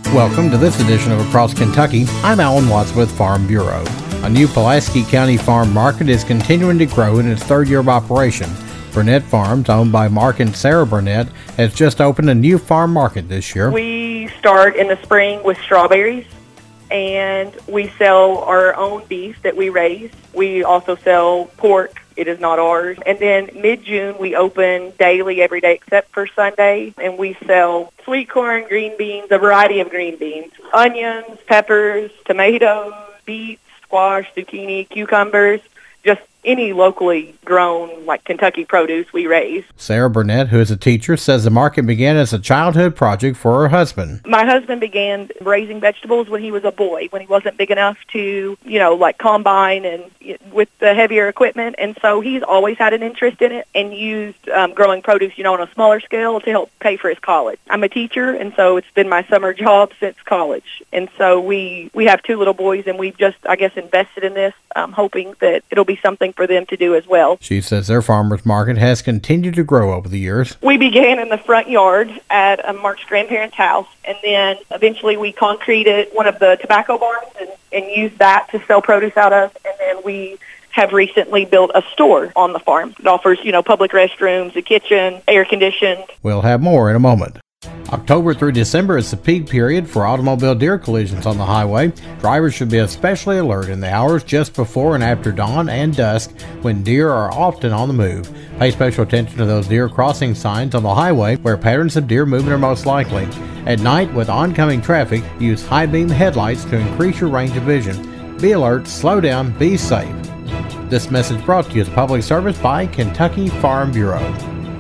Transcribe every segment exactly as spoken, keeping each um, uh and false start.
Welcome to this edition of Across Kentucky. I'm Alan Watts with Farm Bureau. A new Pulaski County farm market is continuing to grow in its third year of operation. Burnett Farms, owned by Mark and Sarah Burnett, has just opened a new farm market this year. We start in the spring with strawberries, and we sell our own beef that we raise. We also sell pork. It is not ours. And then mid-June, we open daily every day except for Sunday, and we sell sweet corn, green beans, a variety of green beans, onions, peppers, tomatoes, beets, squash, zucchini, cucumbers, just any locally grown, like Kentucky produce we raise. Sarah Burnett, who is a teacher, says the market began as a childhood project for her husband. My husband began raising vegetables when he was a boy, when he wasn't big enough to, you know, like combine and with the heavier equipment. And so he's always had an interest in it and used um, growing produce, you know, on a smaller scale to help pay for his college. I'm a teacher, and so it's been my summer job since college. And so we, we have two little boys, and we've just, I guess, invested in this, um, hoping that it'll be something for them to do as well. She says their farmers market has continued to grow over the years. We began in the front yard at uh, Mark's grandparents' house, and then eventually we concreted one of the tobacco barns and, and used that to sell produce out of, and then we have recently built a store on the farm. It offers, you know, public restrooms, a kitchen, air conditioned. We'll have more in a moment. October through December is the peak period for automobile deer collisions on the highway. Drivers should be especially alert in the hours just before and after dawn and dusk when deer are often on the move. Pay special attention to those deer crossing signs on the highway where patterns of deer movement are most likely. At night, with oncoming traffic, use high beam headlights to increase your range of vision. Be alert, slow down, be safe. This message brought to you as a public service by Kentucky Farm Bureau.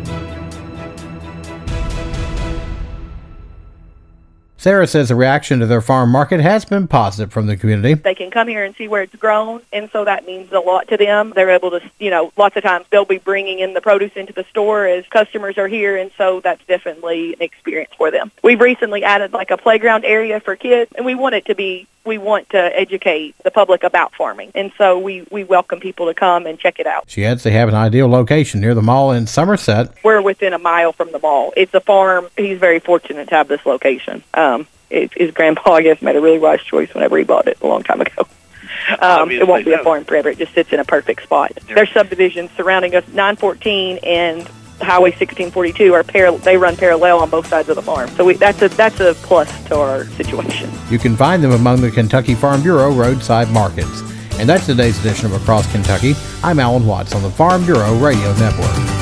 Sarah says the reaction to their farm market has been positive from the community. They can come here and see where it's grown, and so that means a lot to them. They're able to, you know, lots of times they'll be bringing in the produce into the store as customers are here, and so that's definitely an experience for them. We've recently added like a playground area for kids, and we want it to be, we want to educate the public about farming, and so we, we welcome people to come and check it out. She adds they have an ideal location near the mall in Somerset. We're within a mile from the mall. It's a farm. He's very fortunate to have this location. Um, it, his grandpa, I guess, made a really wise choice whenever he bought it a long time ago. Um, it won't be a farm forever. It just sits in a perfect spot. There's subdivisions surrounding us. nine fourteen and Highway sixteen forty-two are par- they run parallel on both sides of the farm. So we, that's a that's a plus to our situation. You can find them among the Kentucky Farm Bureau roadside markets. And that's today's edition of Across Kentucky. I'm Alan Watts on the Farm Bureau Radio Network.